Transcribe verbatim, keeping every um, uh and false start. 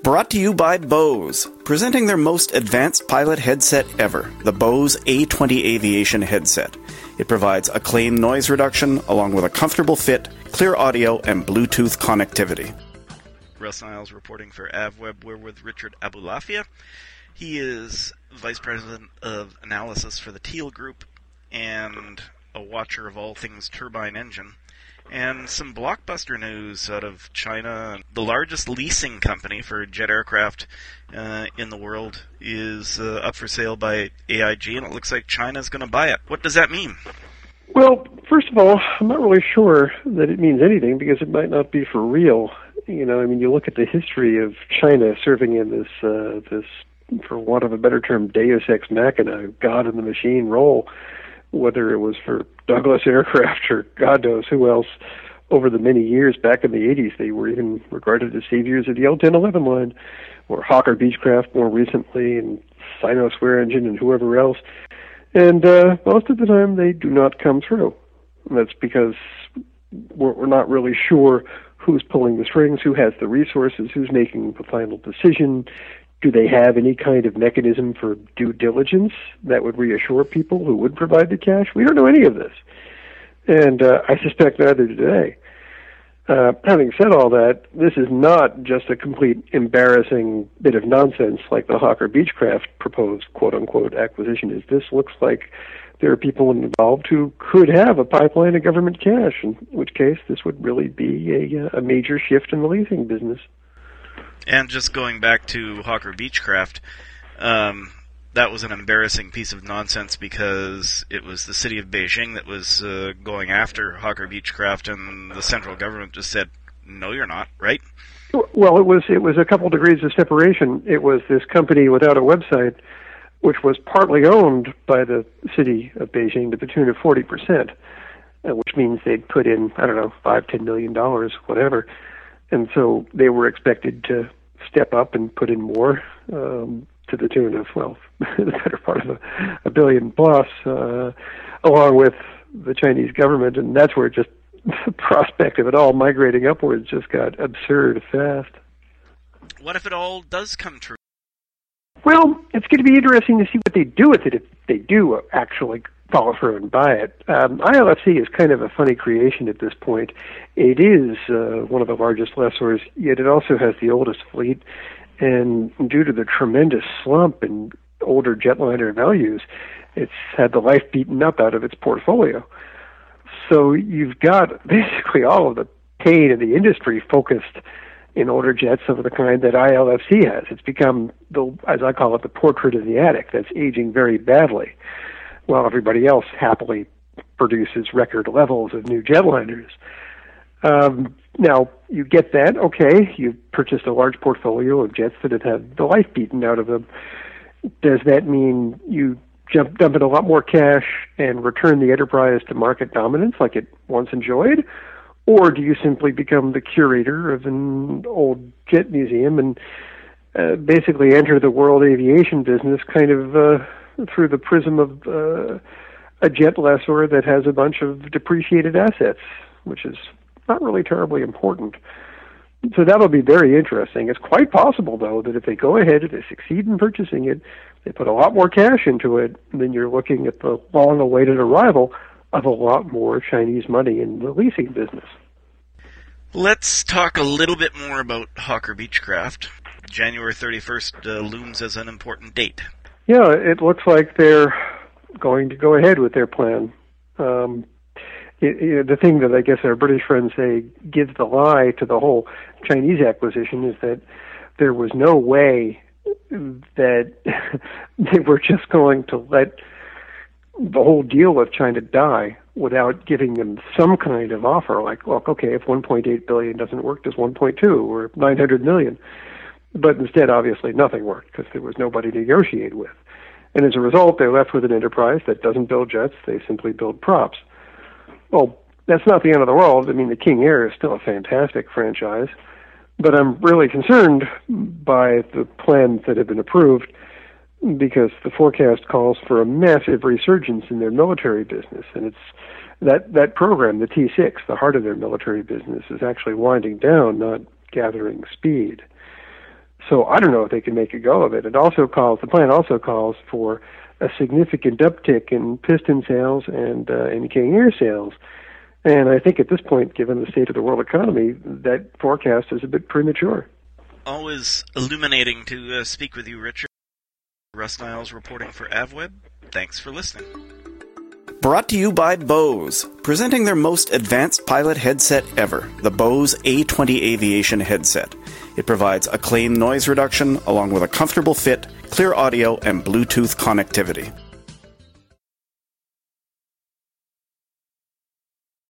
Brought to you by Bose, presenting their most advanced pilot headset ever, the Bose A twenty Aviation headset. It provides acclaimed noise reduction, along with a comfortable fit, clear audio, and Bluetooth connectivity. Russ Niles reporting for AvWeb. We're with Richard Abulafia. He is Vice President of Analysis for the Teal Group and a watcher of all things turbine engine. And some blockbuster news out of China. The largest leasing company for jet aircraft uh, in the world is uh, up for sale by A I G, and it looks like China's going to buy it. What does that mean? Well, first of all, I'm not really sure that it means anything because it might not be for real. You know, I mean, you look at the history of China serving in this, uh, this, for want of a better term, Deus Ex Machina, God in the machine role, whether it was for Douglas aircraft or God knows who else. Over the many years back in the eighties, they were even regarded as saviors of the L ten eleven line, or Hawker Beechcraft more recently, and Sino-Swear Engine and whoever else. And uh, most of the time, they do not come through. And that's because we're, we're not really sure who's pulling the strings, who has the resources, who's making the final decision. Do they have any kind of mechanism for due diligence that would reassure people who would provide the cash? We don't know any of this. And uh, I suspect neither do they. Uh, having said all that, this is not just a complete embarrassing bit of nonsense like the Hawker Beechcraft proposed quote-unquote acquisition is. This looks like there are people involved who could have a pipeline of government cash, in which case this would really be a, a major shift in the leasing business. And just going back to Hawker Beechcraft, um, that was an embarrassing piece of nonsense because it was the city of Beijing that was uh, going after Hawker Beechcraft, and the central government just said, "No, you're not," right? Well, it was it was a couple degrees of separation. It was this company without a website, which was partly owned by the city of Beijing to the tune of forty percent, which means they'd put in, I don't know, five, ten million dollars, whatever. And so they were expected to step up and put in more, um, to the tune of, well, the better part of a, a billion plus, uh, along with the Chinese government. And that's where just the prospect of it all migrating upwards just got absurd fast. What if it all does come true? Well, it's going to be interesting to see what they do with it if they do actually follow through and buy it. Um, I L F C is kind of a funny creation at this point. It is uh, one of the largest lessors, yet it also has the oldest fleet, and due to the tremendous slump in older jetliner values, it's had the life beaten up out of its portfolio. So you've got basically all of the pain of the industry focused in older jets of the kind that I L F C has. It's become, the, as I call it, the portrait of the attic that's aging very badly, while everybody else happily produces record levels of new jetliners. Um, now, you get that, okay, you've purchased a large portfolio of jets that have had the life beaten out of them. Does that mean you jump, dump in a lot more cash and return the enterprise to market dominance like it once enjoyed? Or do you simply become the curator of an old jet museum and uh, basically enter the world aviation business kind of uh, through the prism of uh, a jet lessor that has a bunch of depreciated assets, which is not really terribly important. So that'll be very interesting. It's quite possible, though, that if they go ahead and they succeed in purchasing it, they put a lot more cash into it, and then you're looking at the long-awaited arrival of a lot more Chinese money in the leasing business. Let's talk a little bit more about Hawker Beechcraft. January thirty-first uh, looms as an important date. Yeah, it looks like they're going to go ahead with their plan. Um, it, it, the thing that I guess our British friends say gives the lie to the whole Chinese acquisition is that there was no way that they were just going to let the whole deal with China die without giving them some kind of offer, like, well, okay, if one point eight billion dollars doesn't work, does one point two or nine hundred million dollars? But instead, obviously, nothing worked because there was nobody to negotiate with. And as a result, they're left with an enterprise that doesn't build jets, they simply build props. Well, that's not the end of the world. I mean, the King Air is still a fantastic franchise, but I'm really concerned by the plans that have been approved because the forecast calls for a massive resurgence in their military business, and it's that, that program, the T six, the heart of their military business, is actually winding down, not gathering speed. So I don't know if they can make a go of it. It also calls, the plan also calls for a significant uptick in piston sales and uh, in King Air sales. And I think at this point, given the state of the world economy, that forecast is a bit premature. Always illuminating to uh, speak with you, Richard. Russ Niles reporting for AvWeb. Thanks for listening. Brought to you by Bose, presenting their most advanced pilot headset ever, the Bose A twenty Aviation headset. It provides acclaimed noise reduction along with a comfortable fit, clear audio, and Bluetooth connectivity.